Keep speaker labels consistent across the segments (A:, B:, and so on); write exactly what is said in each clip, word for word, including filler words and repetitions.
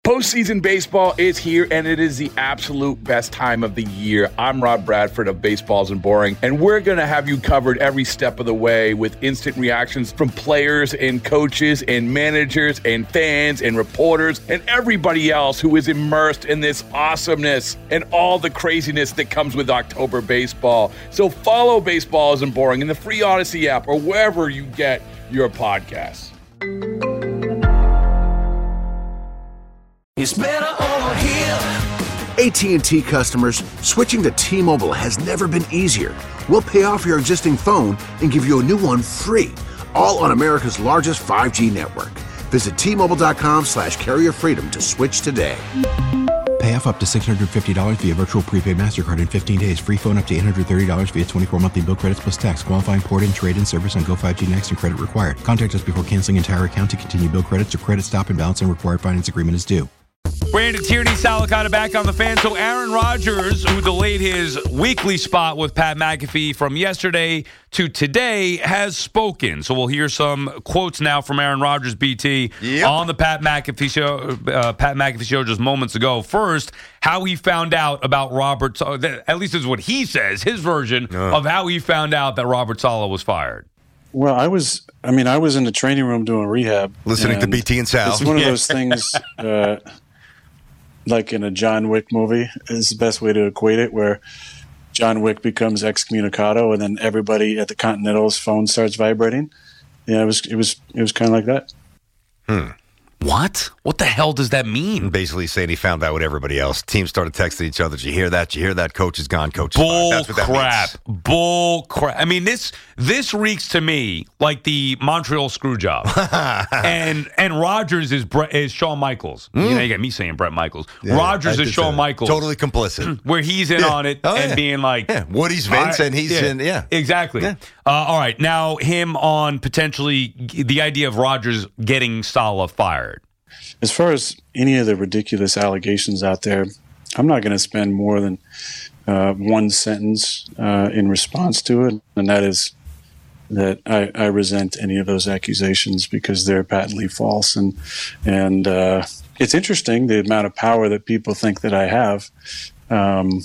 A: Postseason baseball is here, and it is the absolute best time of the year. I'm Rob Bradford of Baseball Isn't Boring, and we're going to have you covered every step of the way with instant reactions from players and coaches and managers and fans and reporters and everybody else who is immersed in this awesomeness and all the craziness that comes with October baseball. So follow Baseball Isn't Boring in the free Odyssey app or wherever you get your podcasts.
B: It's better over here.
C: A T and T customers, switching to T-Mobile has never been easier. We'll pay off your existing phone and give you a new one free, all on America's largest five G network. Visit T-Mobile.com slash carrier freedom to switch today.
D: Pay off up to six hundred fifty dollars via virtual prepaid MasterCard in fifteen days. Free phone up to eight hundred thirty dollars via twenty-four monthly bill credits plus tax. Qualifying port-in, trade-in service on Go five G Next and credit required. Contact us before canceling entire account to continue bill credits or credit stop and balance and required finance agreement is due.
E: Brandon Tierney, Sal Licata back on the Fan. So Aaron Rodgers, who delayed his weekly spot with Pat McAfee from yesterday to today, has spoken. So we'll hear some quotes now from Aaron Rodgers, B T, yep. on the Pat McAfee show. Uh, Pat McAfee show just moments ago. First, how he found out about Robert. Uh, at least this is what he says. His version uh. of how he found out that Robert Saleh was fired.
F: Well, I was. I mean, I was in the training room doing rehab,
G: listening to B T and Sal.
F: It's one of those things. Uh, Like in a John Wick movie is the best way to equate it, where John Wick becomes excommunicado and then everybody at the Continental's phone starts vibrating. Yeah, it was it was it was kind of like that.
G: Hmm.
E: What? What the hell does that mean?
G: Basically saying he found out what everybody else. Teams started texting each other. Did you hear that? Did you hear that? Coach is gone. Coach is
E: Bull
G: That's what that
E: crap.
G: means.
E: Bull crap. I mean, this this reeks to me like the Montreal screw job. and and Rodgers is Brett, is Shawn Michaels. Mm. You know, you got me saying Brett Michaels. Yeah, Rodgers is Shawn Michaels.
G: Totally complicit.
E: Where he's in
G: yeah.
E: on it
G: oh,
E: and
G: yeah.
E: being like...
G: Yeah. Woody's Vince I, and he's
E: yeah.
G: in... Yeah.
E: Exactly. Yeah. Uh, all right. Now, him on potentially the idea of Rodgers getting Saleh fired.
F: As far as any of the ridiculous allegations out there, I'm not going to spend more than uh, one sentence uh, in response to it, and that is that I, I resent any of those accusations because they're patently false. And and uh, it's interesting the amount of power that people think that I have, um,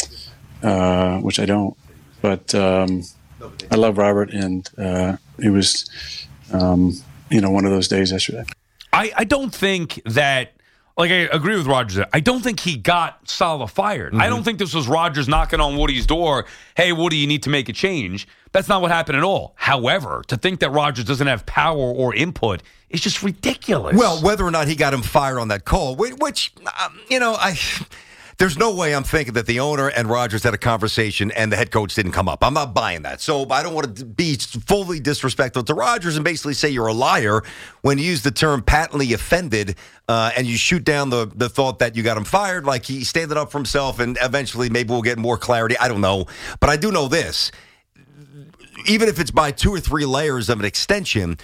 F: uh, which I don't. But um, I love Robert, and uh, it was um, you know one of those days yesterday.
E: I, I don't think that, like, I agree with Rodgers. I don't think he got Saleh fired. Mm-hmm. I don't think this was Rodgers knocking on Woody's door. Hey, Woody, you need to make a change. That's not what happened at all. However, to think that Rodgers doesn't have power or input is just ridiculous.
G: Well, whether or not he got him fired on that call, which, um, you know, I... There's no way I'm thinking that the owner and Rodgers had a conversation and the head coach didn't come up. I'm not buying that. So I don't want to be fully disrespectful to Rodgers and basically say you're a liar when you use the term patently offended uh, and you shoot down the, the thought that you got him fired, like he standing up for himself and eventually maybe we'll get more clarity. I don't know. But I do know this. Even if it's by two or three layers of an extension,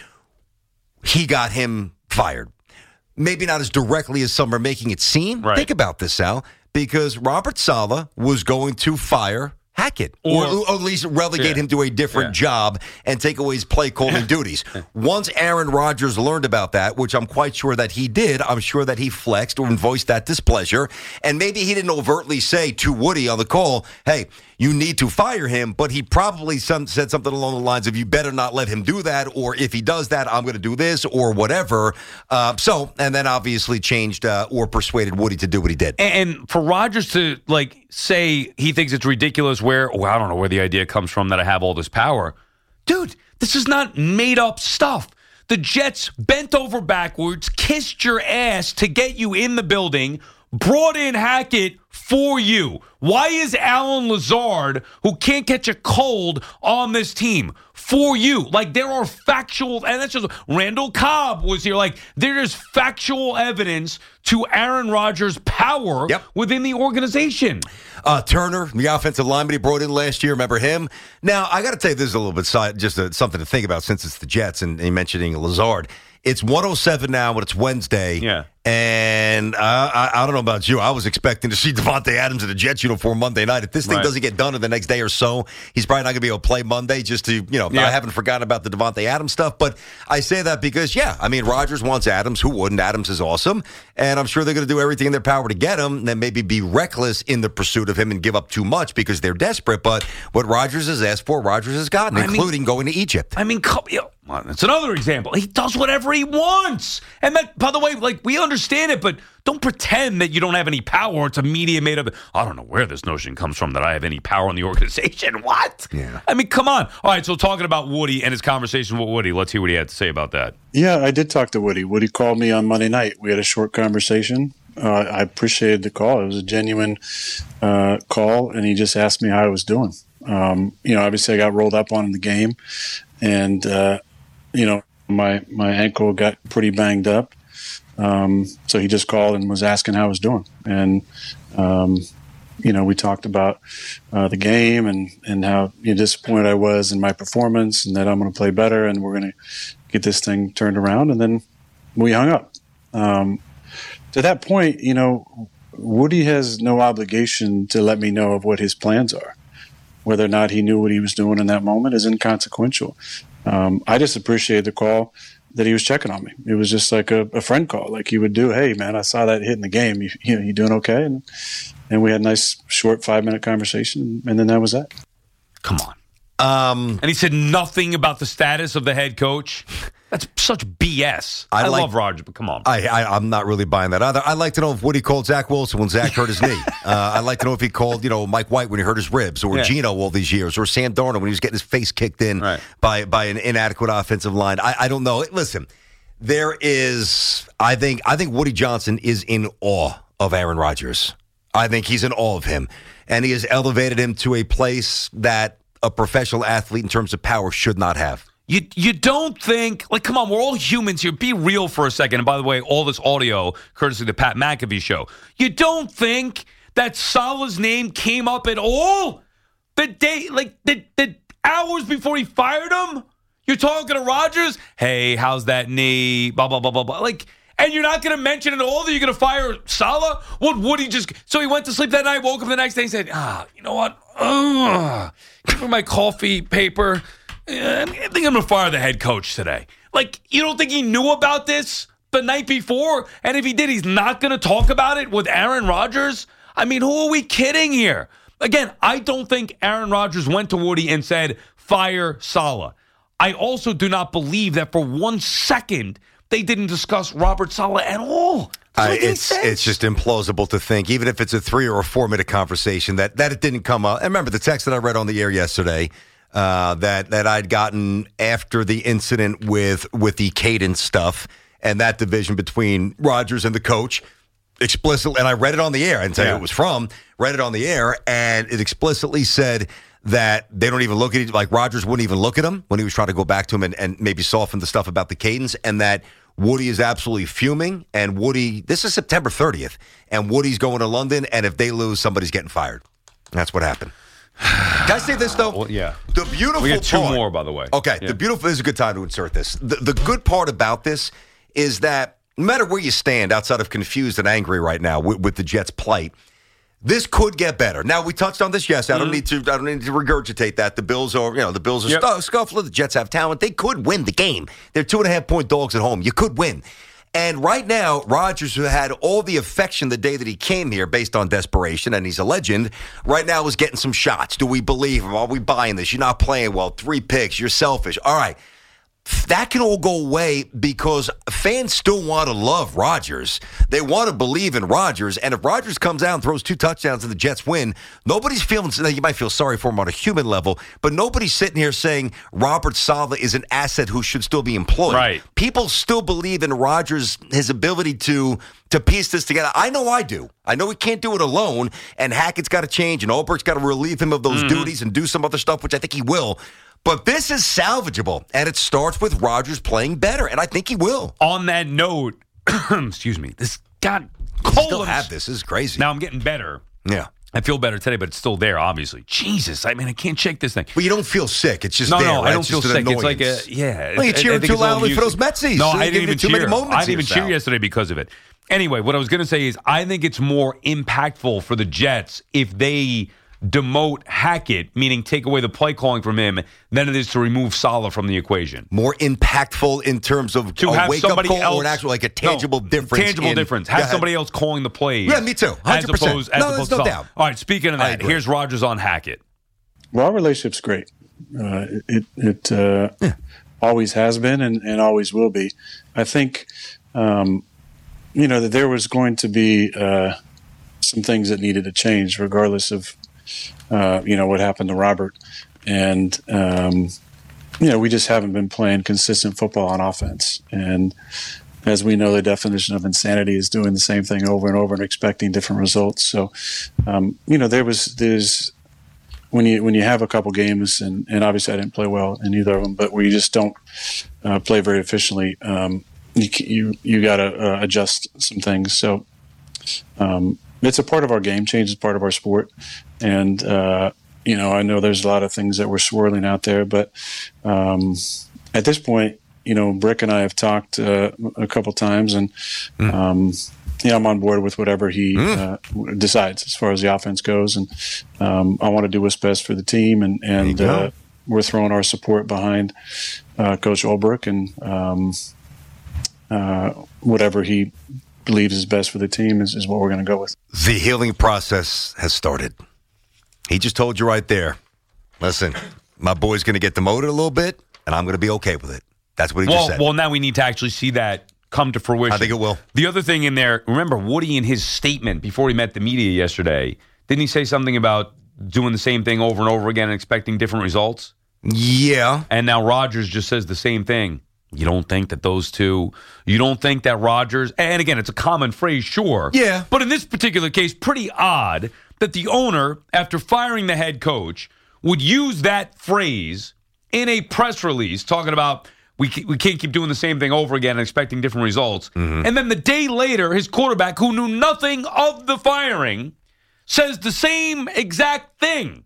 G: he got him fired. Maybe not as directly as some are making it seem.
E: Right.
G: Think about this, Sal. Because Robert Saleh was going to fire Hackett, or, or, or at least relegate yeah. him to a different yeah. job and take away his play calling duties. Once Aaron Rodgers learned about that, which I'm quite sure that he did, I'm sure that he flexed or voiced that displeasure. And maybe he didn't overtly say to Woody on the call, hey, you need to fire him, but he probably some, said something along the lines of, you better not let him do that, or if he does that, I'm going to do this, or whatever. Uh, so, and then obviously changed uh, or persuaded Woody to do what he did.
E: And for Rodgers to, like, say he thinks it's ridiculous where, well, I don't know where the idea comes from that I have all this power. Dude, this is not made-up stuff. The Jets bent over backwards, kissed your ass to get you in the building, brought in Hackett for you. Why is Alan Lazard, who can't catch a cold, on this team? For you. Like, there are factual, and that's just, Randall Cobb was here. Like, there is factual evidence to Aaron Rodgers' power
G: yep.
E: within the organization.
G: Uh, Turner, the offensive lineman he brought in last year, remember him? Now, I got to tell you, this is a little bit side, just a, something to think about since it's the Jets and, and mentioning Lazard. It's one oh seven now, but it's Wednesday.
E: Yeah.
G: And uh, I, I don't know about you. I was expecting to see Devontae Adams in a Jets uniform Monday night. If this thing
E: Right.
G: doesn't get done in the next day or so, he's probably not going to be able to play Monday just to, you know,
E: Yeah.
G: I haven't forgotten about the Devontae Adams stuff. But I say that because, yeah, I mean, Rodgers wants Adams. Who wouldn't? Adams is awesome. And I'm sure they're going to do everything in their power to get him and then maybe be reckless in the pursuit of him and give up too much because they're desperate. But what Rodgers has asked for, Rodgers has gotten,
E: I mean-
G: including going to Egypt.
E: I mean, come, you know, well, it's another example. He does whatever he wants. And that, by the way, like, we understand it, but don't pretend that you don't have any power. It's a media made up. I don't know where this notion comes from that I have any power in the organization. What?
G: Yeah.
E: I mean, come on. All right, so talking about Woody and his conversation with Woody, let's hear what he had to say about that.
F: Yeah, I did talk to Woody. Woody called me on Monday night. We had a short conversation. Uh, I appreciated the call. It was a genuine uh, call, and he just asked me how I was doing. Um, you know, obviously I got rolled up on in the game, and uh, you know, my my ankle got pretty banged up. Um, so he just called and was asking how I was doing, and um, you know, we talked about uh, the game and and how you know, disappointed I was in my performance, and that I'm going to play better, and we're going to get this thing turned around. And then we hung up. Um, to that point, you know, Woody has no obligation to let me know of what his plans are. Whether or not he knew what he was doing in that moment is inconsequential. Um, I just appreciated the call that he was checking on me. It was just like a, a friend call, like he would do. Hey, man, I saw that hit in the game. You, you, you doing okay? And, and we had a nice, short five-minute conversation, and then that was that.
E: Come on.
G: Um,
E: And he said nothing about the status of the head coach. That's such B S. I,
G: I like-
E: love Rodgers, but come on.
G: I, I, I'm not really buying that either. I'd like to know if Woody called Zach Wilson when Zach hurt his knee. Uh, I'd like to know if he called, you know, Mike White when he hurt his ribs, or
E: Yeah.
G: Geno all these years, or Sam Darnold when he was getting his face kicked in
E: Right.
G: by by an inadequate offensive line. I, I don't know. Listen, there is. I think I think Woody Johnson is in awe of Aaron Rodgers. I think he's in awe of him, and he has elevated him to a place that a professional athlete in terms of power should not have.
E: You you don't think, like, come on, we're all humans here. Be real for a second. And by the way, all this audio, courtesy of the Pat McAfee show. You don't think that Salah's name came up at all? The day, like, the, the hours before he fired him? You're talking to Rodgers? Hey, how's that knee? Blah, blah, blah, blah, blah. Like, and you're not going to mention it all that you're going to fire Salah? What would he just... So he went to sleep that night, woke up the next day and said, ah, you know what? Ugh. Give me my coffee paper. I think I'm going to fire the head coach today. Like, you don't think he knew about this the night before? And if he did, he's not going to talk about it with Aaron Rodgers? I mean, who are we kidding here? Again, I don't think Aaron Rodgers went to Woody and said, fire Saleh. I also do not believe that for one second they didn't discuss Robert Saleh at all.
G: Uh, it's it's just implausible to think, even if it's a three or a four minute conversation, that, that it didn't come up. And remember the text that I read on the air yesterday, Uh, that that I'd gotten after the incident with with the cadence stuff and that division between Rodgers and the coach explicitly, and I read it on the air. I didn't tell you
E: Yeah.
G: who it was from. Read it on the air, and it explicitly said that they don't even look at it. Like Rodgers wouldn't even look at him when he was trying to go back to him and, and maybe soften the stuff about the cadence, and that Woody is absolutely fuming. And Woody, this is September thirtieth, and Woody's going to London, and if they lose, somebody's getting fired. That's what happened. Can I say this, though?
E: Well, yeah.
G: The beautiful
E: We got two
G: part,
E: more, by the way.
G: Okay,
E: Yeah.
G: the beautiful this is a good time to insert this. The, the good part about this is that no matter where you stand outside of confused and angry right now with, with the Jets' plight, this could get better. Now, we touched on this yesterday. I don't need to I don't need to regurgitate that. The Bills are, you know, the Bills are
E: Yep.
G: scu- scuffling. The Jets have talent. They could win the game. They're two and a half point dogs at home. You could win. And right now, Rodgers, who had all the affection the day that he came here based on desperation, and he's a legend, right now is getting some shots. Do we believe him? Are we buying this? You're not playing well. Three picks. You're selfish. All right. That can all go away because fans still want to love Rodgers. They want to believe in Rodgers. And if Rodgers comes out and throws two touchdowns and the Jets win, nobody's feeling, you might feel sorry for him on a human level, but nobody's sitting here saying Robert Saleh is an asset who should still be employed.
E: Right.
G: People still believe in Rodgers, his ability to to piece this together. I know I do. I know he can't do it alone, and Hackett's got to change, and Ulbricht's got to relieve him of those mm-hmm. duties and do some other stuff, which I think he will. But this is salvageable, and it starts with Rodgers playing better, and I think he will.
E: On that note, excuse me, this got cold.
G: I still have this. This is crazy.
E: Now I'm getting better.
G: Yeah.
E: I feel better today, but it's still there, obviously. Jesus, I mean, I can't shake this thing.
G: Well, you don't feel sick. It's just
E: no,
G: there,
E: no,
G: right?
E: I don't
G: it's
E: feel
G: just
E: sick.
G: An
E: It's like a,
G: annoyance.
E: yeah.
G: Well, you
E: I- I
G: cheering
E: think
G: too
E: it's a little
G: loudly for
E: music.
G: those Metsies.
E: No,
G: So
E: I
G: you
E: didn't
G: give
E: even
G: it too
E: cheer.
G: many moments
E: I didn't even
G: to
E: cheer
G: yourself.
E: yesterday because of it. Anyway, what I was going to say is I think it's more impactful for the Jets if they demote Hackett, meaning take away the play calling from him, than it is to remove Saleh from the equation.
G: More impactful in terms of
E: to
G: a
E: have
G: wake-up
E: somebody
G: call
E: else,
G: or an actual, like a tangible
E: no,
G: difference.
E: Tangible
G: in,
E: difference. Have somebody else calling the plays.
G: Yeah, me too. one hundred percent.
E: As opposed, as
G: no,
E: opposed
G: there's
E: to
G: no
E: Saleh.
G: doubt.
E: All right, speaking of that, here's Rodgers on Hackett.
F: Well, our relationship's great. Uh, it it uh, yeah. always has been and, and always will be. I think, um, you know, that there was going to be uh, some things that needed to change regardless of, uh, you know, what happened to Robert. And, um, you know, we just haven't been playing consistent football on offense. And as we know, the definition of insanity is doing the same thing over and over and expecting different results. So, um, you know, there was there's when you when you have a couple games, and, and obviously I didn't play well in either of them, but where you just don't uh, play very efficiently, um, you you, you got to uh, adjust some things. So um, it's a part of our game. Change is part of our sport, and uh, you know, I know there's a lot of things that were swirling out there, but um, at this point, you know, Brick and I have talked uh, a couple times, and mm. um, yeah, I'm on board with whatever he mm. uh, decides as far as the offense goes, and um, I want to do what's best for the team, and and uh, we're throwing our support behind uh, Coach Ulbrich, and um, uh, whatever he believes is best for the team is, is what we're going to go with.
G: The healing process has started. He just told you right there. Listen, my boy's going to get demoted a little bit, and I'm going to be okay with it. That's what he
E: well,
G: just said.
E: Well, now we need to actually see that come to fruition.
G: I think it will.
E: The other thing in there, remember Woody in his statement before he met the media yesterday, didn't he say something about doing the same thing over and over again and expecting different results?
G: Yeah.
E: And now Rodgers just says the same thing. You don't think that those two, you don't think that Rodgers, and again, it's a common phrase, sure.
G: Yeah.
E: But in this particular case, pretty odd that the owner, after firing the head coach, would use that phrase in a press release talking about we we can't keep doing the same thing over again and expecting different results. Mm-hmm. And then the day later, his quarterback, who knew nothing of the firing, says the same exact thing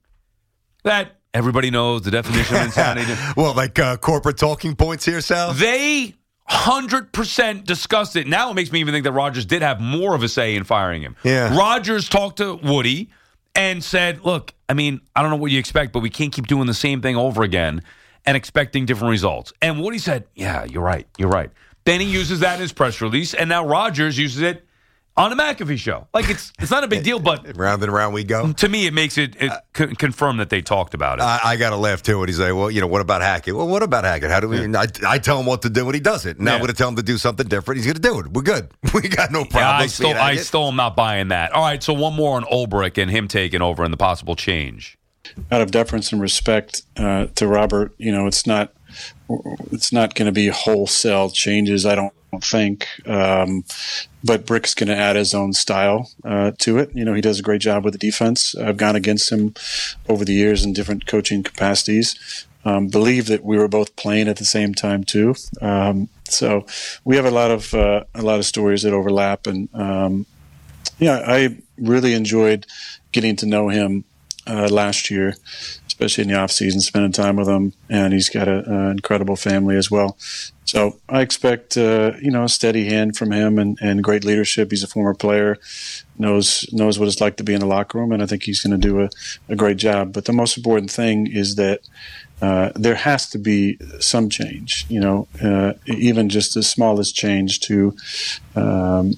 E: that everybody knows the definition of insanity.
G: Well, like uh, corporate talking points here, Sal?
E: They one hundred percent discussed it. Now it makes me even think that Rodgers did have more of a say in firing him.
G: Yeah.
E: Rodgers talked to Woody and said, look, I mean, I don't know what you expect, but we can't keep doing the same thing over again and expecting different results. And Woody said, yeah, you're right, you're right. Then he uses that in his press release, and now Rodgers uses it on the McAfee show. Like, it's it's not a big deal, but
G: round and round we go.
E: To me, it makes it, it co- confirm that they talked about it.
G: I, I got to laugh, too, when he's like, well, you know, what about Hackett? Well, what about Hackett? How do we? Yeah. I, I tell him what to do, and he does it. Now yeah. I'm going to tell him to do something different. He's going to do it. We're good. We got no problem.
E: Yeah, I, still, I still am not buying that. All right, so one more on Ulbrich and him taking over and the possible change.
F: Out of deference and respect uh, to Robert, you know, it's not it's not going to be wholesale changes, I don't think. Um, but Brick's going to add his own style uh, to it. You know, he does a great job with the defense. I've gone against him over the years in different coaching capacities. Um, believe that we were both playing at the same time too. Um, so we have a lot of uh, a lot of stories that overlap, and um, yeah, I really enjoyed getting to know him uh, last year, especially in the off season, spending time with him, and he's got an incredible family as well. So I expect, uh, you know, a steady hand from him and, and great leadership. He's a former player, knows knows what it's like to be in the locker room, and I think he's going to do a, a great job. But the most important thing is that uh, there has to be some change, you know, uh, even just the smallest change to um,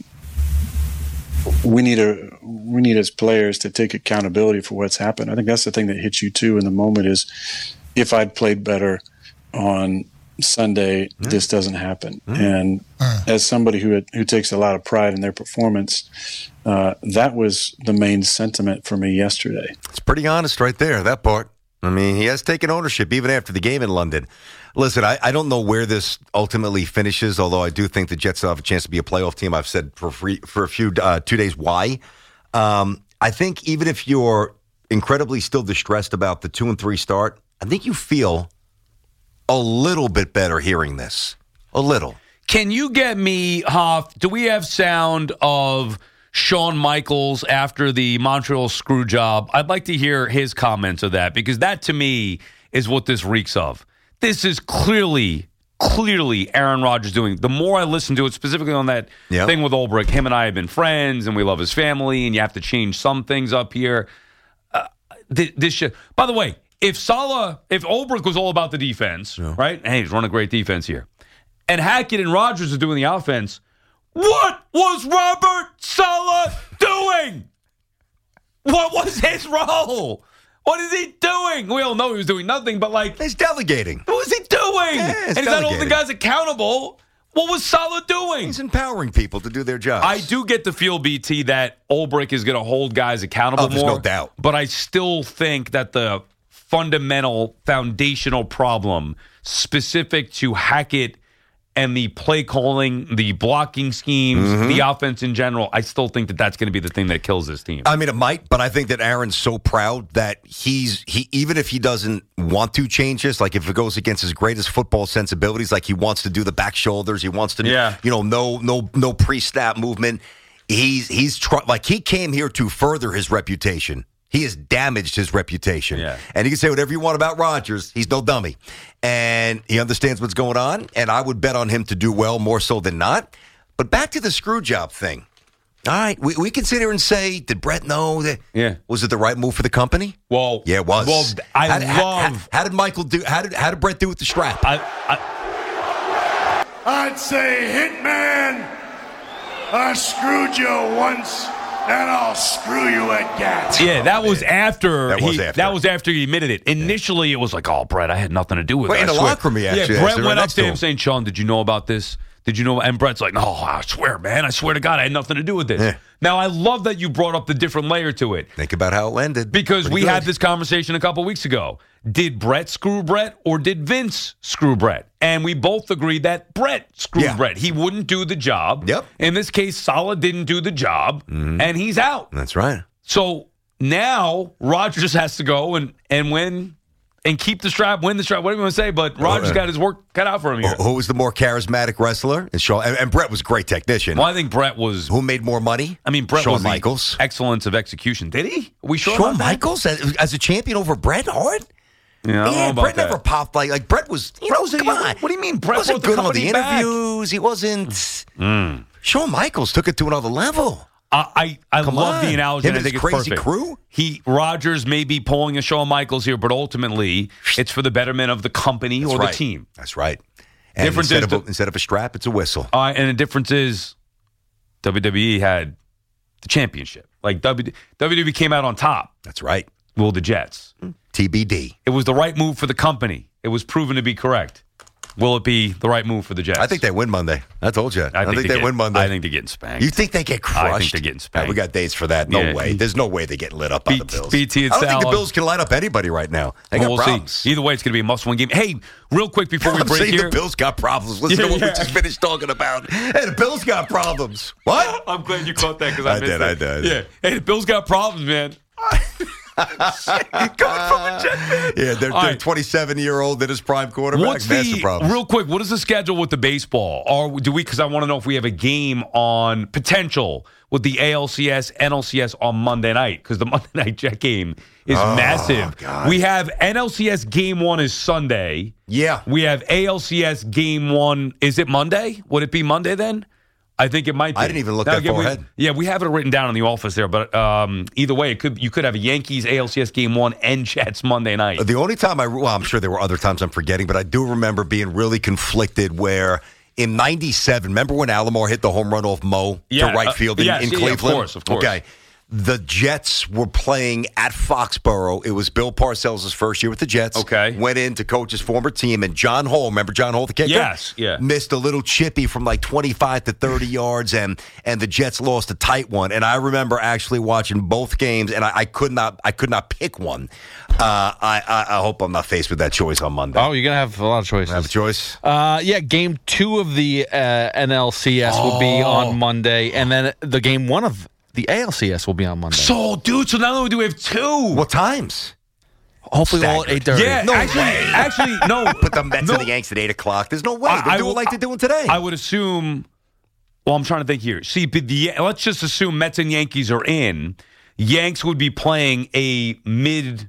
F: we need a we need as players to take accountability for what's happened. I think that's the thing that hits you too in the moment is if I'd played better on Sunday, mm. this doesn't happen. Mm. And uh. as somebody who had, who takes a lot of pride in their performance, uh, that was the main sentiment for me yesterday.
G: It's pretty honest right there, that part. I mean, he has taken ownership even after the game in London. Listen, I, I don't know where this ultimately finishes, although I do think the Jets still have a chance to be a playoff team. I've said for free, for a few uh, two days why. Um, I think even if you're incredibly still distressed about the two and three start, I think you feel a little bit better hearing this. A little.
E: Can you get me, Hoff, do we have sound of Shawn Michaels after the Montreal screw job? I'd like to hear his comments of that, because that to me is what this reeks of. This is clearly clearly Aaron Rodgers doing. The more I listen to it, specifically on that
G: Yep.
E: thing with Ulbrich, him and I have been friends, and we love his family, and you have to change some things up here. Uh, th- this shit. By the way, if Saleh, if Ulbrich was all about the defense,
G: Yeah.
E: right? Hey, he's running great defense here, and Hackett and Rodgers are doing the offense. What was Robert Saleh doing? What was his role? What is he doing? We all know he was doing nothing, but like,
G: He's delegating.
E: what was he doing?
G: Yeah,
E: and
G: he's
E: he's not holding the
G: delegating.
E: guys accountable. What was Saleh doing?
G: He's empowering people to do their jobs.
E: I do get the feel, B T, that Ulbrich is going to hold guys accountable
G: Oh, there's
E: more.
G: no doubt.
E: But I still think that the fundamental, foundational problem specific to Hackett and the play calling, the blocking schemes,
G: Mm-hmm.
E: the offense in general, I still think that that's going to be the thing that kills this team.
G: I mean, it might, but I think that Aaron's so proud that he's he even if he doesn't want to change this, like if it goes against his greatest football sensibilities, like he wants to do the back shoulders, he wants to,
E: Yeah.
G: you know, no no no pre-snap movement. He's he's try, like he came here to further his reputation. He has damaged his reputation.
E: Yeah.
G: And you can say whatever you want about Rodgers. He's no dummy. And he understands what's going on. And I would bet on him to do well more so than not. But back to the screw job thing. All right. We, we can sit here and say, did Brett know that?
E: Yeah.
G: Was it the right move for the company?
E: Well,
G: Yeah, it was.
E: Well, I
G: how, did-
E: love.
G: How, how, how did Michael do? How did how did Brett do with the strap?
E: I, I,
B: I'd say, Hitman, I screwed you once, and I'll screw you again.
E: yeah, that was after.
G: That was
E: he,
G: after.
E: That was after he admitted it. Initially, it was like, "Oh, Brett, I had nothing to do with
G: Wait,
E: it."
G: in
E: I
G: the
E: swear."
G: locker room, he actually
E: Yeah,
G: asked
E: Brett
G: him right
E: went up
G: next
E: to
G: to
E: him
G: him.
E: saying, "Sean, did you know about this? Did you know?" And Brett's like, "No, I swear, man. I swear to God, I had nothing to do with this."
G: Yeah.
E: Now, I love that you brought up the different layer to it.
G: Think about how it ended.
E: Because
G: Pretty
E: we
G: good.
E: had this conversation a couple weeks ago. Did Brett screw Brett or did Vince screw Brett? And we both agreed that Brett screwed
G: Yeah.
E: Brett. He wouldn't do the job.
G: Yep.
E: In this case, Saleh didn't do the job, and he's out.
G: That's right.
E: So now Rodgers has to go and, and win and keep the strap, win the strap, whatever you want to say. But Rodgers
G: uh,
E: got his work cut out for him here.
G: Who was the more charismatic wrestler? And, Shawn, and, and Brett was a great technician.
E: Well, I think Brett was.
G: Who made more money?
E: I mean, Brett
G: Shawn
E: was the
G: Michaels.
E: excellence of execution. Did he? Are we sure
G: Shawn
E: about that?
G: Michaels as, as a champion over Bret Hart?
E: Yeah, I don't know
G: Yeah,
E: about
G: Brett
E: that.
G: never popped like like Brett was. You know,
E: was a-
G: come on.
E: what do you mean? Brett
G: wasn't
E: brought the
G: good on the
E: company back.
G: interviews. He wasn't.
E: Mm.
G: Shawn Michaels took it to another level.
E: I I, I
G: Come
E: love
G: on.
E: the analogy.
G: Him
E: and I
G: and
E: think
G: his
E: it's
G: crazy
E: perfect.
G: crew?
E: He Rodgers may be pulling a Shawn Michaels here, but ultimately it's for the betterment of the company
G: That's
E: or
G: right.
E: the team.
G: That's right. And
E: Difference
G: instead
E: is
G: of, a,
E: the-
G: instead of a strap, it's a whistle.
E: Uh, and the difference is W W E had the championship. Like W W E came out on top.
G: That's right.
E: Well, the Jets.
G: T B D.
E: It was the right move for the company. It was proven to be correct. Will it be the right move for the Jets?
G: I think they win Monday. I told you. I,
E: I
G: don't think,
E: they
G: they
E: get-
G: win Monday.
E: I think they're getting spanked.
G: You think they get crushed?
E: I think they're getting spanked.
G: Yeah, we got dates for that. No
E: Yeah.
G: way. There's no way they get lit up by
E: B-
G: the Bills.
E: B T and
G: I don't think the
E: Sal-
G: Bills can light up anybody right now. They got
E: Well, we'll
G: problems.
E: see. Either way, it's going to be a must-win game. Hey, real quick before we
G: I'm
E: break
G: saying
E: here.
G: the Bills got problems. Listen
E: Yeah,
G: to what
E: yeah.
G: we just finished talking about. Hey, the Bills got problems. What?
E: I'm glad you caught that because I,
G: I
E: missed
G: did,
E: it.
G: I did.
E: Yeah. Hey, the Bills got problems, man. Coming from a Jet fan.
G: Yeah, they're,
E: All
G: they're
E: right.
G: twenty-seven-year-old that is prime quarterback.
E: What's
G: Massive
E: the
G: problems.
E: real quick? What is the schedule with the baseball? Or do we? Because I want to know if we have a game on potential with the A L C S, N L C S on Monday night because the Monday night Jet game is
G: Oh,
E: massive.
G: God.
E: We have N L C S game one is Sunday.
G: Yeah.
E: We have A L C S game one. Is it Monday? Would it be Monday then? I think it might be.
G: I didn't even look
E: Now,
G: that
E: again,
G: far
E: we-
G: ahead.
E: Yeah, we have it written down in the office there, but um, either way, it could you could have a Yankees A L C S game one and Jets Monday night.
G: The only time I, well, I'm sure there were other times I'm forgetting, but I do remember being really conflicted where in ninety-seven, remember when Alomar hit the home run off Mo
E: Yeah,
G: to right
E: uh,
G: field in,
E: yes,
G: in
E: yeah,
G: Cleveland?
E: of course, of course.
G: Okay. The Jets were playing at Foxborough. It was Bill Parcells' first year with the Jets.
E: Okay.
G: Went in to coach his former team, and John Hall, remember John Hall, the kicker?
E: Yes, yeah.
G: Missed a little chippy from like twenty-five to thirty yards, and and the Jets lost a tight one. And I remember actually watching both games, and I, I could not I could not pick one. Uh, I, I I hope I'm not faced with that choice on Monday.
H: Oh, you're gonna have a lot of choices.
G: I have a choice.
H: Uh, yeah, game two of the uh, N L C S will be on Monday, and then the game one of the A L C S will be on Monday.
E: So, dude, so not only do we have two.
G: What times?
H: Hopefully all at eight thirty.
E: Yeah,
G: No
E: actually,
G: way.
E: actually, no.
G: Put the Mets
E: no,
G: and the Yanks at eight o'clock. There's no way.
E: I-
G: They
E: I
G: do
E: will-
G: it like they're doing today.
E: I would assume. Well, I'm trying to think here. See, but the let's just assume Mets and Yankees are in. Yanks would be playing a mid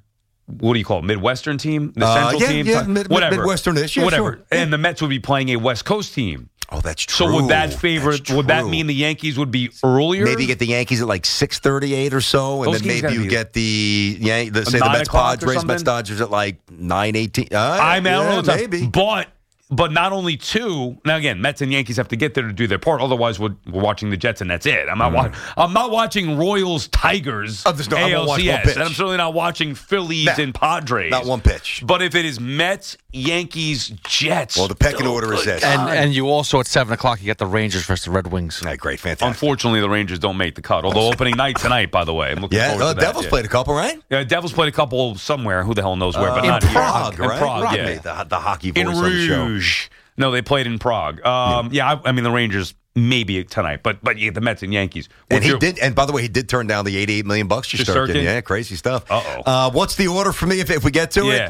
E: what do you call it, Midwestern team? The
G: Uh,
E: Central
G: yeah,
E: team?
G: yeah, mid-
E: whatever.
G: Midwestern-ish, yeah,
E: whatever.
G: sure. Yeah.
E: And the Mets would be playing a West Coast team.
G: Oh, that's true.
E: So would that favor,
G: That's
E: would that
G: true.
E: mean the Yankees would be earlier?
G: Maybe get the Yankees at like six thirty-eight or so, and
E: Those
G: then
E: games
G: maybe
E: gotta
G: you
E: be
G: get the, yeah, the say the
E: nine
G: Mets
E: o'clock or
G: Padres, Mets
E: something?
G: Dodgers at like nine eighteen. Uh,
E: I mean, I don't
G: yeah,
E: know. the time.
G: Maybe.
E: But, but not only two. Now, again, Mets and Yankees have to get there to do their part. Otherwise, we're, we're watching the Jets, and that's it. I'm not, wa- I'm not watching Royals, Tigers,
G: Oh, there's no- I won't watch one
E: A L C S,
G: pitch.
E: and I'm certainly not watching Phillies
G: Nah,
E: and Padres.
G: Not one pitch.
E: But if it is Mets, Yankees, Jets.
G: Well, the pecking
E: oh,
G: order is
E: good
G: this.
H: And
E: God.
H: and you also at seven o'clock you get the Rangers versus the Red Wings.
G: All right, great, fantastic.
E: Unfortunately, the Rangers don't make the cut. Although opening night tonight, by the way, I'm looking
G: Yeah,
E: forward
G: uh,
E: to that.
G: Devils
E: yeah.
G: played a couple, right?
E: Yeah, Devils played a couple somewhere. Who the hell knows where? but
G: in
E: not here.
G: Prague,
E: In
G: right?
E: Prague,
G: Rock
E: yeah.
G: made the, the hockey voice
E: in
G: on the show.
E: Rouge. No, they played in Prague. Um, yeah, I, I mean the Rangers maybe tonight, but but yeah, the Mets and Yankees.
G: And
E: What's
G: he
E: your-
G: did. And by the way, he did turn down the eighty-eight million bucks to
E: Shesterkin?
G: Shesterkin. Yeah, crazy stuff.
E: Uh-oh.
G: Uh, what's the order for me if, if we get to
E: Yeah,
G: it?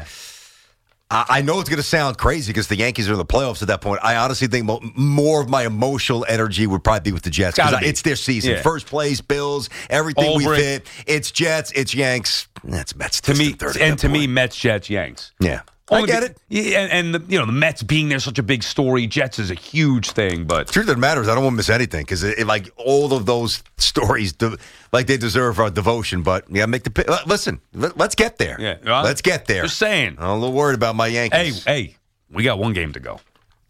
G: I, I know it's going to sound crazy because the Yankees are in the playoffs at that point. I honestly think mo- more of my emotional energy would probably be with the Jets because
E: Gotta be.
G: it's their season.
E: Yeah.
G: First place, Bills, everything we
E: Over it.
G: fit. It's Jets, it's Yanks. That's Mets.
E: to me,
G: thirty
E: and to me, Mets, Jets, Yanks.
G: yeah. I
E: Only
G: get
E: be-
G: it.
E: Yeah, and, and the, you know the Mets being there such a big story. Jets is a huge thing, but
G: Truth of the matter is, I don't want to miss anything because it, it, like all of those stories, de- like they deserve our devotion. But yeah, make the pi- uh, listen. Let, let's get there.
E: Yeah, well,
G: let's get there.
E: just saying.
G: I'm a little worried about my
E: hey,
G: Yankees.
E: hey, we got one game to go.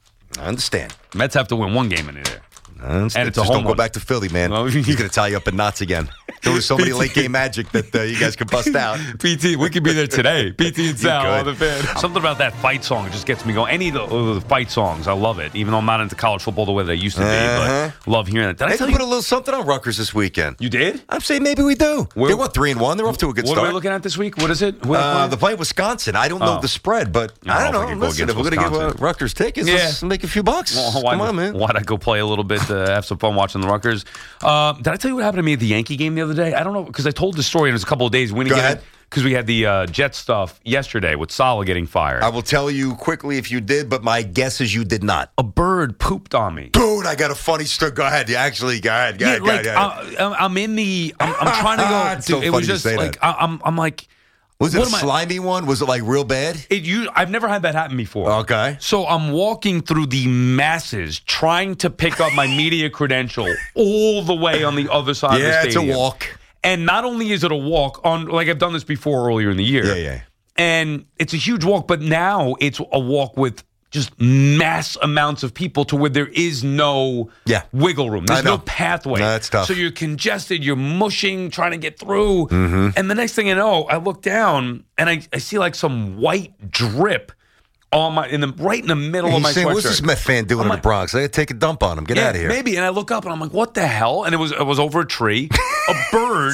G: I understand.
E: Mets have to win one game in there.
G: I understand.
E: And it's a
G: Just
E: home
G: don't go
E: one.
G: back to Philly, man.
E: Well,
G: He's going to tie you up in knots again. There was so many late game magic that uh, you guys could bust out.
E: P T, we could be there today. P T and Sal
G: could.
E: on the fan. Something about that fight song just gets me going. Any of the, uh, the fight songs, I love it. Even though I'm not into college football the way they used to be,
G: Uh-huh.
E: but love hearing it. Did I
G: They
E: tell
G: can
E: you?
G: put a little something on Rutgers this weekend.
E: You did?
G: I'm saying maybe we do.
E: Where-
G: They went three and one. They're off to a good
E: What
G: start.
E: are we looking at this week? What is it? Who are they
G: Uh,
E: playing?
G: the play Wisconsin. I don't know
E: Oh.
G: the spread, but
E: I
G: I don't
E: don't know
G: know.
E: if I could go
G: Listen, if
E: against
G: we're going to give uh,
E: Wisconsin.
G: Rutgers tickets,
E: Yeah.
G: let's make a few bucks.
E: Well, why,
G: Come on, man.
E: Why'd I go play a little bit, uh, have some fun watching the Rutgers? Uh, did I tell you what happened to me at the Yankee game the other day? I don't know, because I told the story and it was a couple of days. We
G: Go
E: didn't get
G: ahead.
E: it because we had the uh, Jet stuff yesterday with Sala getting fired.
G: I will tell you quickly if you did, but my guess is you did not.
E: a bird pooped on me.
G: Dude, I got a funny story. Go ahead. You actually, go ahead. Go
E: Yeah,
G: ahead.
E: like
G: go ahead.
E: uh, I'm in the. I'm, I'm trying to go.
G: It's so
E: dude, it
G: funny
E: was
G: you
E: just
G: say
E: like
G: that.
E: I, I'm. I'm like.
G: Was it
E: what
G: a
E: am I-
G: slimy one? Was it like real bad?
E: It, you, I've never had that happen before.
G: Okay.
E: So I'm walking through the masses trying to pick up my media credential all the way on the other side
G: Yeah,
E: of the
G: it's a
E: stadium.
G: walk.
E: And not only is it a walk on, like I've done this before earlier in the year.
G: Yeah, yeah.
E: And it's a huge walk, but now it's a walk with just mass amounts of people to where there is no
G: Yeah.
E: wiggle room. There's
G: I know.
E: no pathway.
G: No, that's tough.
E: So you're congested, you're mushing, trying to get through.
G: Mm-hmm.
E: And the next thing I know, I look down and I, I see like some white drip on my in the right in the middle of
G: He's
E: my
G: saying,
E: sweatshirt.
G: what's this meth fan doing
E: I'm
G: in
E: like-
G: the Bronx? I got to take a dump on him. Get
E: yeah,
G: out of here.
E: maybe. And I look up and I'm like, what the hell? And it was it was over a tree. A bird,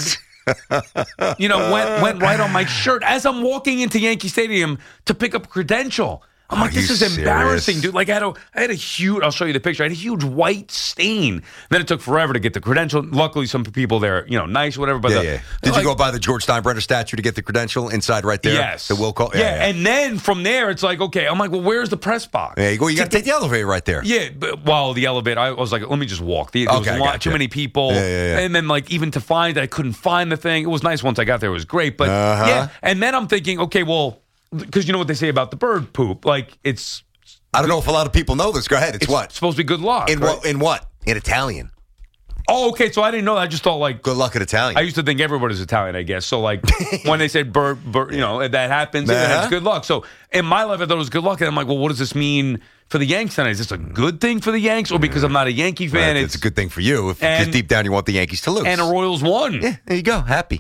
E: you know, went went right on my shirt as I'm walking into Yankee Stadium to pick up a credential. I'm
G: Are
E: like, this
G: you
E: is embarrassing,
G: serious?
E: dude. Like I had a I had a huge. I'll show you the picture. I had a huge white stain. Then it took forever to get the credential. Luckily, some people there, you know, nice, whatever. But
G: Yeah,
E: the-
G: yeah. Did
E: like-
G: you go by the George Steinbrenner statue to get the credential inside right there?
E: Yes.
G: The will call.
E: Yeah, and then from there, it's like, okay, I'm like, well, where's the press box?
G: There you go. You got to take the elevator right there.
E: Yeah, but while the elevator, I was like, let me just walk. The, there was
G: Okay,
E: a lot,
G: gotcha.
E: too many people.
G: Yeah, yeah, yeah.
E: And then, like, even to find, I couldn't find the thing. It was nice once I got there. It was great. But,
G: Uh-huh.
E: yeah. And then I'm thinking, okay, well, because you know what they say about the bird poop? Like, it's,
G: I don't know if a lot of people know this. Go ahead. It's,
E: it's
G: what?
E: supposed to be good luck.
G: In
E: right?
G: what? In what? In Italian.
E: Oh, okay. So I didn't know that. I just thought, like,
G: Good luck in Italian.
E: I used to think everybody's Italian, I guess. So, like, when they said bird, bird, you know, that happens,
G: Uh-huh.
E: and that's good luck. So, in my life, I thought it was good luck. And I'm like, well, what does this mean for the Yanks tonight? Is this a good thing for the Yanks? Or because I'm not a Yankee fan,
G: Right,
E: it's,
G: it's a good thing for you. If
E: and-
G: just deep down you want the Yankees to lose.
E: and the Royals won.
G: Yeah, there you go. Happy.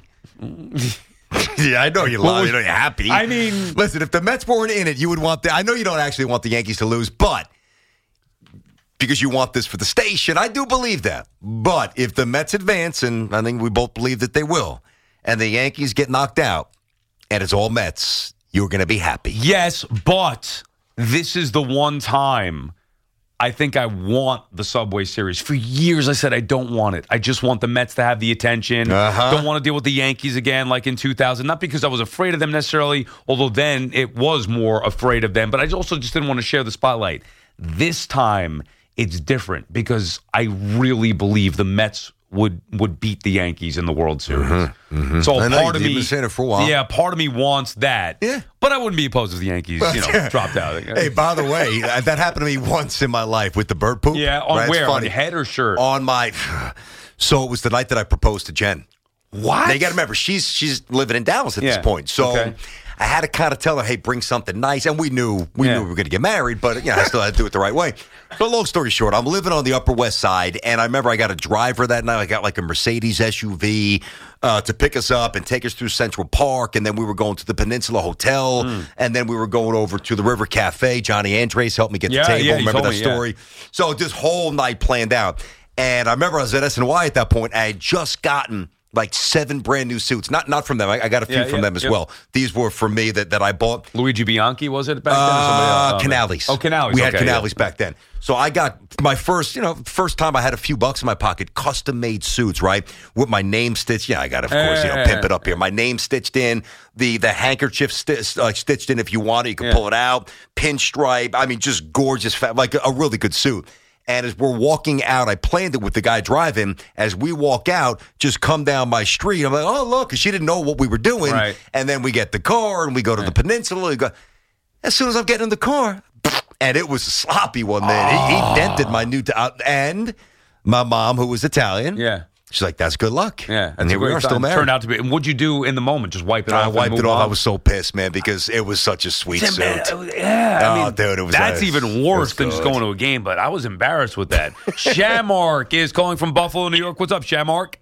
G: Yeah, I know you love.
E: Well,
G: You know you're happy.
E: I mean-
G: listen, if the Mets weren't in it, you would want the. I know you don't actually want the Yankees to lose, but because you want this for the station, I do believe that. But if the Mets advance, and I think we both believe that they will, and the Yankees get knocked out, and it's all Mets, you're going to be happy.
E: Yes, but this is the one time I think I want the Subway Series. For years, I said I don't want it. I just want the Mets to have the attention.
G: Uh-huh.
E: Don't want to deal with the Yankees again like in two thousand. Not because I was afraid of them necessarily, although then it was more afraid of them. But I also just didn't want to share the spotlight. This time, it's different because I really believe the Mets would would beat the Yankees in the World Series.
G: Mm-hmm, mm-hmm.
E: So
G: I know,
E: part of
G: you've
E: me,
G: been saying it for a while.
E: Yeah, part of me wants that.
G: Yeah.
E: But I wouldn't be opposed if the Yankees, you know, dropped out.
G: Hey, by the way, that happened to me once in my life with the bird poop.
E: Yeah, on
G: right?
E: where? On your head or shirt?
G: On my. So it was the night that I proposed to Jen.
E: What?
G: Now you got to remember, she's she's living in Dallas at
E: Yeah.
G: this point. So
E: Okay.
G: I had to kind of tell her, hey, bring something nice. And we knew we
E: Yeah.
G: knew we were going to get married, but you know, I still had to do it the right way. So long story short, I'm living on the Upper West Side, and I remember I got a driver that night. I got like a Mercedes S U V uh, to pick us up and take us through Central Park, and then we were going to the Peninsula Hotel,
E: Mm.
G: and then we were going over to the River Cafe. Johnny Andres helped me get
E: Yeah,
G: the table.
E: yeah, he
G: Remember
E: told
G: that
E: me, yeah.
G: story? So this whole night planned out. And I remember I was at S N Y at that point. I had just gotten like seven brand new suits. Not not from them. I, I got a few
E: Yeah,
G: from
E: yeah,
G: them as
E: yeah.
G: well. These were from me that, that I bought.
E: Luigi Bianchi, was it back then? Or somebody
G: Uh,
E: else?
G: Canales.
E: Oh, Canales.
G: We had
E: okay,
G: Canales
E: yeah.
G: back then. So I got my first, you know, first time I had a few bucks in my pocket, custom made suits, right? With my name stitched. Yeah, I got to, of course, you know,
E: Yeah.
G: pimp it up here. My name stitched in, the the handkerchief sti- uh, stitched in if you want it. You can
E: Yeah.
G: pull it out. Pinstripe. I mean, just gorgeous, fa- like a, a really good suit. And as we're walking out, I planned it with the guy driving. As we walk out, just come down my street. I'm like, oh, look, because she didn't know what we were doing.
E: Right.
G: And then we get the car and we go to the peninsula. We go, as soon as I'm getting in the car, and it was a sloppy one, man. He, he dented my new, t- uh, and my mom, who was Italian,
E: Yeah.
G: she's like, that's good luck.
E: Yeah.
G: And here we are, still married.
E: Turned out to be. And what'd you do in the moment? Just wipe it
G: I
E: off? and
G: wiped
E: move
G: it off.
E: on?
G: I was so pissed, man, because it was such a sweet
E: Yeah,
G: suit.
E: man, yeah, I
G: Oh,
E: mean,
G: dude, it was
E: that's
G: nice.
E: even
G: It
E: worse
G: was
E: than just
G: good.
E: going to a game. But I was embarrassed with that. Shamark is calling from Buffalo, New York. What's up, Shamark?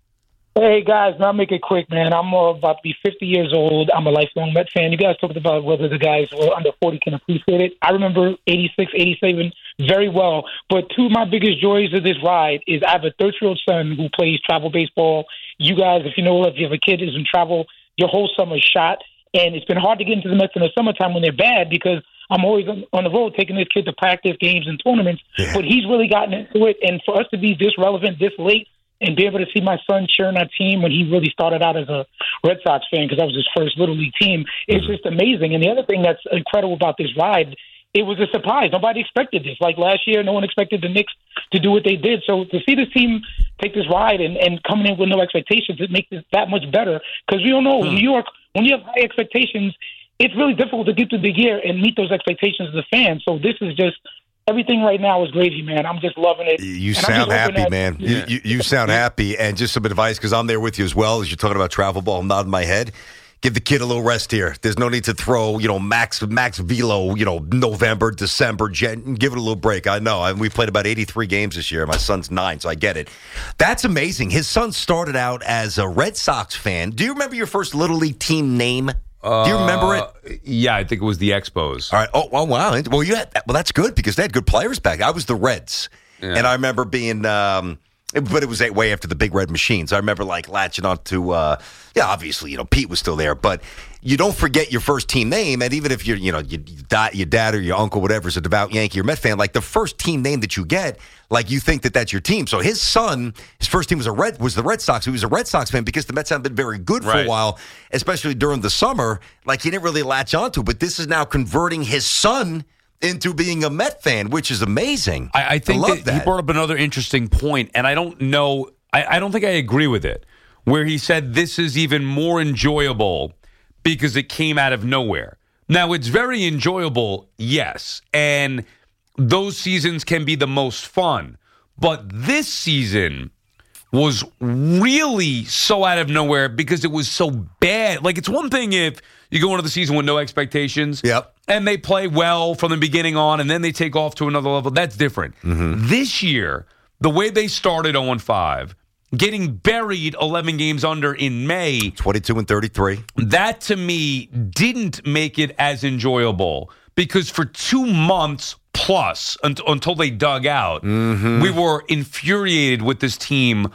I: Hey, guys, I'll make it quick, man. I'm uh, about to be fifty years old. I'm a lifelong Met fan. You guys talked about whether the guys who are under forty can appreciate it. I remember eighty-six, eighty-seven very well. But two of my biggest joys of this ride is I have a thirteen-year-old son who plays travel baseball. You guys, if you know, if you have a kid who's in travel, your whole summer's shot. And it's been hard to get into the Mets in the summertime when they're bad because I'm always on on the road taking this kid to practice games and tournaments.
G: Yeah.
I: But he's really gotten into it. And for us to be this relevant this late, and be able to see my son cheering our team when he really started out as a Red Sox fan because that was his first Little League team. It's
G: Mm-hmm.
I: just amazing. And the other thing that's incredible about this ride, it was a surprise. Nobody expected this. Like last year, no one expected the Knicks to do what they did. So to see this team take this ride and, and coming in with no expectations, it makes it that much better. Because we all know
G: Hmm.
I: New York, when you have high expectations, it's really difficult to get through the year and meet those expectations as a fan. So this is just everything right now is gravy, man. I'm just loving it.
G: You
I: And I'm
G: sound
I: just hoping
G: happy,
I: that-
G: man. You, you, you sound happy. And just some advice, because I'm there with you as well, as you're talking about travel ball, I'm nodding my head. Give the kid a little rest here. There's no need to throw, you know, max max velo, you know, November, December. Jan- give it a little break. I know. I, we played about eighty-three games this year. My son's nine, so I get it. That's amazing. His son started out as a Red Sox fan. Do you remember your first Little League team name? Do you remember it?
E: Uh, yeah, I think it was the Expos.
G: All right. Oh, oh wow. Well, you had, well, that's good because they had good players back. I was the Reds,
E: Yeah.
G: and I remember being, um, but it was way after the Big Red Machines. I remember like latching on to, uh, yeah, obviously, you know, Pete was still there, but you don't forget your first team name, and even if you're, you know, you, you die, your dad or your uncle, whatever, is a devout Yankee or Met fan, like the first team name that you get, like you think that that's your team. So his son, his first team was a Red was the Red Sox. He was a Red Sox fan because the Mets haven't been very good for
E: Right.
G: a while, especially during the summer. Like he didn't really latch onto it, but this is now converting his son into being a Met fan, which is amazing.
E: I, I think
G: love
E: that,
G: that.
E: he brought up another interesting point, and I don't know. I, I don't think I agree with it. Where he said this is even more enjoyable because it came out of nowhere. Now it's very enjoyable, yes, and those seasons can be the most fun. But this season was really so out of nowhere because it was so bad. Like, it's one thing if you go into the season with no expectations.
G: Yep.
E: And they play well from the beginning on, and then they take off to another level. That's different.
G: Mm-hmm.
E: This year, the way they started oh and five, getting buried eleven games under in May,
G: twenty-two and thirty-three.
E: that to me didn't make it as enjoyable because for two months plus unt- until they dug out,
G: Mm-hmm.
E: we were infuriated with this team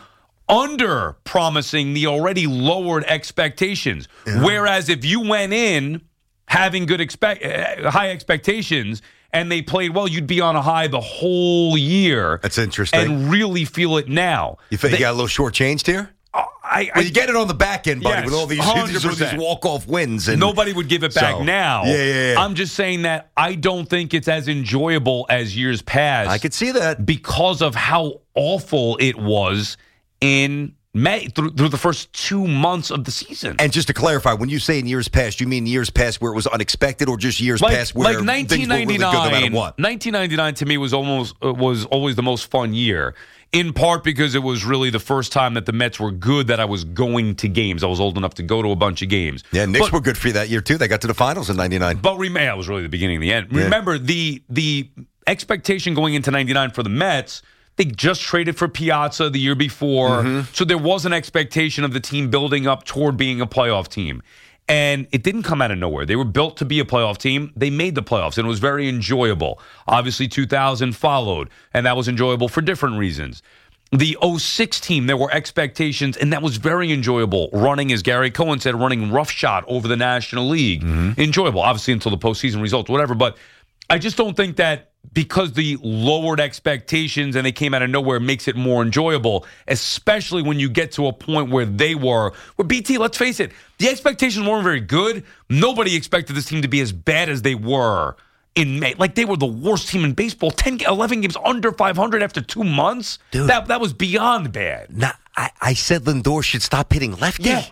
E: under promising the already lowered expectations. Whereas if you went in having good expect uh, high expectations and they played well, you'd be on a high the whole year.
G: That's interesting.
E: And really feel it now.
G: You think
E: They-
G: you got a little shortchanged here?
E: I,
G: Well,
E: I
G: you get it on the back end, buddy,
E: Yes,
G: with all these,
E: one hundred
G: these, these
E: percent.
G: walk-off wins. And
E: Nobody would give it back
G: So,
E: now.
G: Yeah, yeah, yeah.
E: I'm just saying that I don't think it's as enjoyable as years past.
G: I could see that.
E: because of how awful it was in May through, through the first two months of the season.
G: And just to clarify, when you say in years past, you mean years past where it was unexpected, or just years
E: like,
G: past where
E: like
G: things were really good no matter what?
E: nineteen ninety-nine to me was almost uh, was always the most fun year. In part because it was really the first time that the Mets were good that I was going to games. I was old enough to go to a bunch of games.
G: Yeah, Knicks
E: but,
G: were good for you that year too. They got to the finals in ninety-nine.
E: But rem- yeah, it was really the beginning and the end.
G: Yeah.
E: Remember the the expectation going into ninety-nine for the Mets. They just traded for Piazza the year before. Mm-hmm. So there was an expectation of the team building up toward being a playoff team. And it didn't come out of nowhere. They were built to be a playoff team. They made the playoffs, and it was very enjoyable. Obviously, two thousand followed, and that was enjoyable for different reasons. The oh six team, there were expectations, and that was very enjoyable. Running, as Gary Cohen said, running roughshod over the National League. Mm-hmm. Enjoyable, obviously, until the postseason results, whatever. But I just don't think that because the lowered expectations and they came out of nowhere makes it more enjoyable, especially when you get to a point where they were. Where B T, let's face it, the expectations weren't very good. Nobody expected this team to be as bad as they were in May. Like, they were the worst team in baseball. ten, eleven games under five hundred after two months. Dude, that that was beyond bad.
G: Nah, I, I said Lindor should stop hitting lefty. Yeah.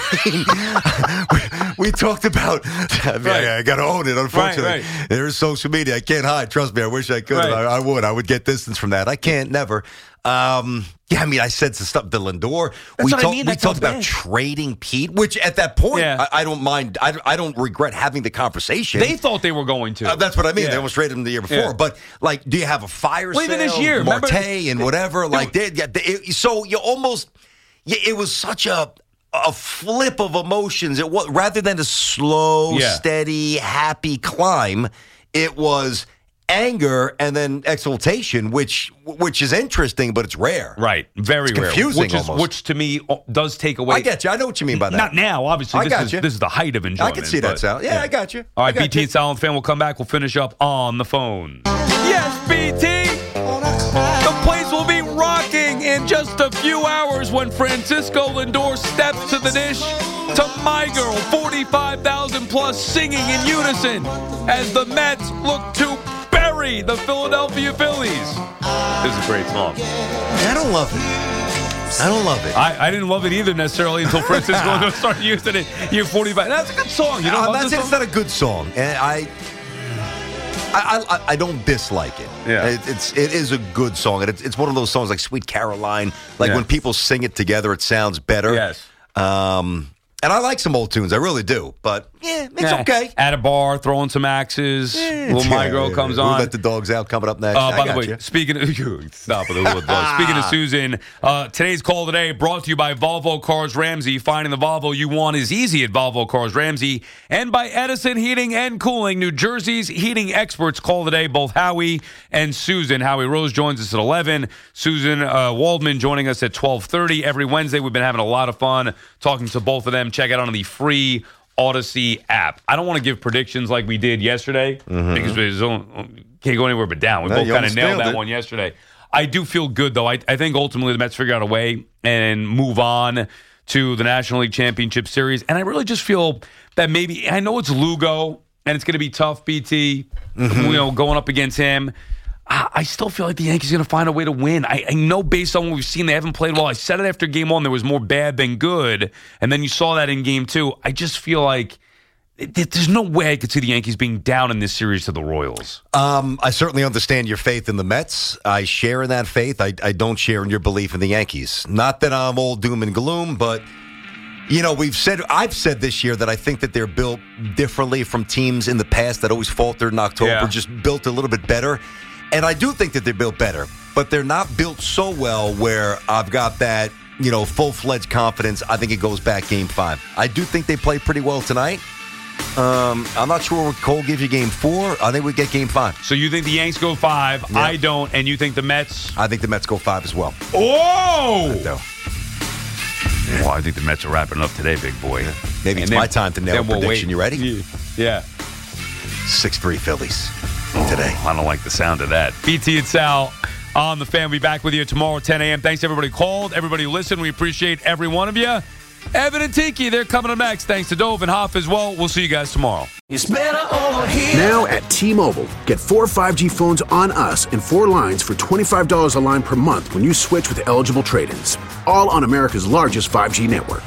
G: we, we talked about I, mean, right. I, I got to own it, unfortunately. Right, right. There's social media. I can't hide. Trust me, I wish I could. Right. I, I would. I would get distance from that. I can't, never. Um, yeah, I mean, I said some stuff to Lindor.
E: That's
G: we
E: what
G: talk,
E: I mean.
G: we
E: That's
G: talked about trading Pete, which at that point, yeah. I, I don't mind. I, I don't regret having the conversation.
E: They thought they were going to.
G: Uh, that's what I mean. Yeah. They almost traded him the year before. Yeah. But, like, do you have a fire well, sale?
E: Even this year.
G: Marte
E: remember?
G: and whatever. Like, they, yeah, they, so you almost, yeah, it was such a... a flip of emotions. It was rather than a slow, yeah. steady, happy climb. It was anger and then exultation, which which is interesting, but it's rare.
E: Right, very
G: it's
E: rare.
G: Confusing,
E: which is,
G: almost.
E: Which to me does take away.
G: I get you. I know what you mean by that.
E: Not now, obviously.
G: I
E: this
G: got
E: is,
G: you.
E: This is the height of enjoyment.
G: I can see that, Sal. Yeah, yeah, I got you.
E: All right,
G: B
E: B T and Sal and Fan will come back. We'll finish up on the phone. Yes, B T. The place will be rocking in just a few hours when Francisco Lindor steps to the dish to My Girl, forty-five thousand plus singing in unison as the Mets look to bury the Philadelphia Phillies. This is a great song.
G: I don't love it. I don't love it.
E: I, I didn't love it either necessarily until Francisco Lindor started using it. Year forty-five. That's a good song. You know,
G: I'm not saying it's not a good song, and I. I, I, I don't dislike it.
E: Yeah.
G: It, it's it is a good song, and it's, it's one of those songs like Sweet Caroline. Like yeah. when people sing it together, it sounds better.
E: Yes.
G: Um, and I like some old tunes, I really do. But yeah, it's yeah. okay.
E: At a bar, throwing some axes. Yeah, little My Girl yeah, comes
G: yeah.
E: on.
G: We'll let the dogs out coming up next.
E: Uh,
G: I
E: by
G: got
E: the way,
G: you.
E: speaking of you, stop with the little dogs. Speaking of Susan, uh, today's call today brought to you by Volvo Cars Ramsey. Finding the Volvo you want is easy at Volvo Cars Ramsey, and by Edison Heating and Cooling, New Jersey's heating experts. Call today both Howie and Susan. Howie Rose joins us at eleven. Susan uh, Waldman joining us at twelve thirty every Wednesday. We've been having a lot of fun talking to both of them. Check it out on the free Odyssey app. I don't want to give predictions like we did yesterday mm-hmm. because we don't, can't go anywhere but down. We no, both kind of nailed that it. one yesterday. I do feel good, though. I, I think ultimately the Mets figure out a way and move on to the National League Championship Series. And I really just feel that maybe, I know it's Lugo and it's going to be tough, B T, mm-hmm. you know, going up against him. I still feel like the Yankees are going to find a way to win. I, I know based on what we've seen, they haven't played well. I said it after game one, there was more bad than good. And then you saw that in game two. I just feel like there's no way I could see the Yankees being down in this series to the Royals.
G: Um, I certainly understand your faith in the Mets. I share in that faith. I, I don't share in your belief in the Yankees. Not that I'm all doom and gloom, but... You know, we've said, I've said this year that I think that they're built differently from teams in the past that always faltered in October, yeah. just built a little bit better. And I do think that they're built better, but they're not built so well where I've got that, you know, full-fledged confidence. I think it goes back game five. I do think they play pretty well tonight. Um, I'm not sure what Cole gives you game four. I think we get game five.
E: So you think the Yanks go five, yeah. I don't, and you think the Mets?
G: I think the Mets go five as well.
E: Oh!
G: I do.
E: Well, I think the Mets are wrapping up today, big boy.
G: Yeah. Maybe it's then, my time to nail a
E: we'll
G: prediction.
E: Wait.
G: You ready?
E: Yeah.
G: six three Phillies today.
E: Oh, I don't like the sound of that. B T and Sal on the Fan. We'll be back with you tomorrow at ten a.m. Thanks to everybody who called, everybody who listened. We appreciate every one of you. Evan and Tiki, they're coming up next. Thanks to Dove and Hoff as well. We'll see you guys tomorrow.
B: It's better over here.
C: Now at T-Mobile, get four five G phones on us and four lines for twenty-five dollars a line per month when you switch with eligible trade-ins. All on America's largest five G network.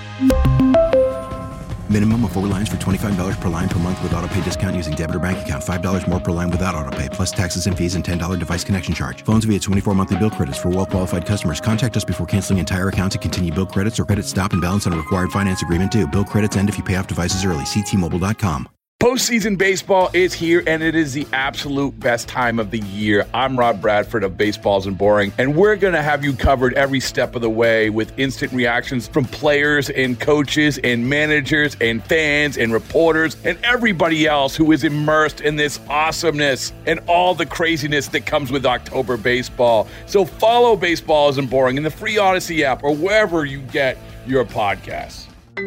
D: Minimum of four lines for twenty-five dollars per line per month with autopay discount using debit or bank account. five dollars more per line without autopay, plus taxes and fees and ten dollars device connection charge. Phones via twenty-four monthly bill credits for well-qualified customers. Contact us before canceling entire account to continue bill credits or credit stop and balance on a required finance agreement due. Bill credits end if you pay off devices early. See T Mobile dot com.
A: Postseason baseball is here, and it is the absolute best time of the year. I'm Rob Bradford of Baseballs and Boring, and we're going to have you covered every step of the way with instant reactions from players and coaches and managers and fans and reporters and everybody else who is immersed in this awesomeness and all the craziness that comes with October baseball. So follow Baseballs and Boring in the free Odyssey app or wherever you get your podcasts.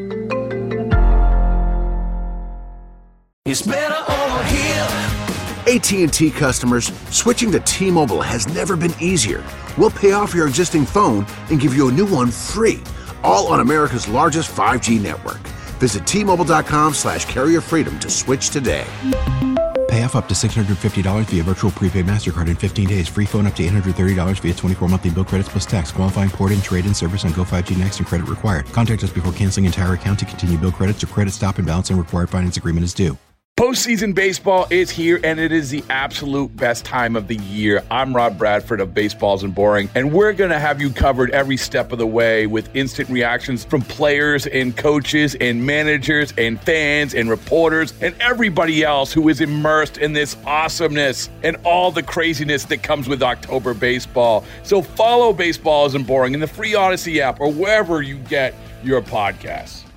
B: It's better over here.
C: A T and T customers, switching to T-Mobile has never been easier. We'll pay off your existing phone and give you a new one free, all on America's largest five G network. Visit T-Mobile.com slash carrier freedom to switch today.
D: Pay off up to six hundred fifty dollars via virtual prepaid MasterCard in fifteen days. Free phone up to eight hundred thirty dollars via twenty-four monthly bill credits plus tax. Qualifying port-in, trade-in service on Go five G Next and credit required. Contact us before canceling entire account to continue bill credits or credit stop and balance and required finance agreement is due.
A: Postseason baseball is here, and it is the absolute best time of the year. I'm Rob Bradford of Baseballs and Boring, and we're going to have you covered every step of the way with instant reactions from players and coaches and managers and fans and reporters and everybody else who is immersed in this awesomeness and all the craziness that comes with October baseball. So follow Baseballs and Boring in the free Odyssey app or wherever you get your podcasts.